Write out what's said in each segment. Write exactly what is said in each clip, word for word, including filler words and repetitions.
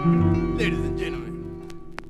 Ladies and gentlemen,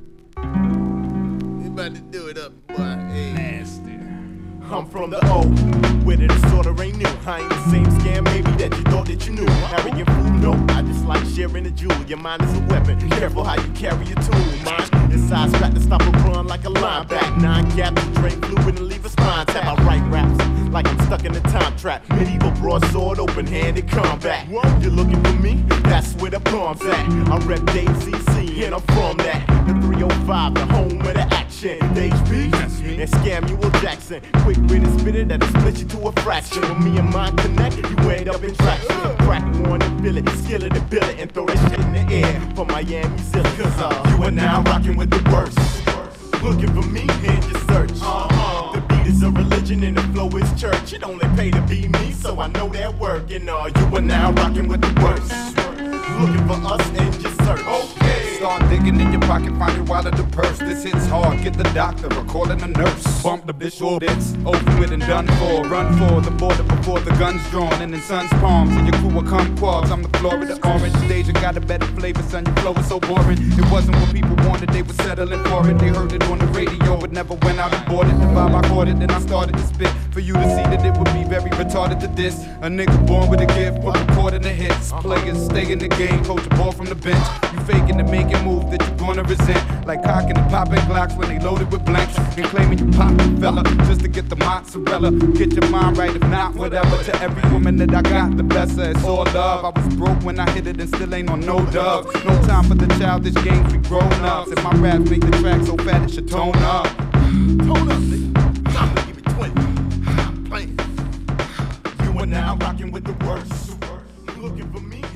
we about to do it up, boy. Hey. Nasty. I'm from the O, where the disorder ain't new. I ain't the same scam, maybe that you thought that you knew. Carrying food, no, I just like sharing a jewel. Your mind is a weapon, careful how you carry your tool. Mine is side strap to stop a run like a lineback. Nine gap to drain fluid and leave a spine tap. I write raps like I'm stuck in a time trap. Medieval broadsword, open-handed combat. You looking for me? That's where the bomb's at. I rep Dave C C and I'm from that. The three oh five, the home of the action. The H P and Samuel Jackson. Quick wit and spit it that'll split you to a fraction. When me and mine connect, you end up in traction. Crack one and fill it, skill it and bill it, and throw that shit in the air for Miami Zilla. Cause uh, you are now rocking with the worst. Looking for me, and just search. Uh-huh. The beat is a religion and the flow is church. It only pay to be me, so I know that work. And uh, you are now rocking with the worst. Looking for us and just search. Okay. Start digging in your pocket, find your wallet, the purse. This hits hard, get the doctor, or calling a nurse. Bump the bishop, it's over with and done for. Run for the border before the gun's drawn. And in sun's palms, and your crew will come quads. I'm the Florida orange. Deja got a better flavor, son, your flow is so boring. It wasn't what people wanted, they were settling for it. They heard it on the radio, but never went out and bought it. The vibe I caught it, then I started to spit. For you to see that it would be very retarded to diss. A nigga born with a gift for recording the hits. Players stay in the game, coach a ball from the bench. You faking to make it move that you're gonna resent. Like cocking and popping Glocks when they loaded with blanks. And claiming you poppin' fella just to get the mozzarella. Get your mind right, if not, whatever. To every woman that I got, the best of it's all love. I was broke when I hit it and still ain't on no dubs. No time for the childish games, we grown ups. And my raps make the track so fat it should tone up. Tone up, nigga. Time to give it twenty. I'm playing. You are now rocking with the worst. Looking for me?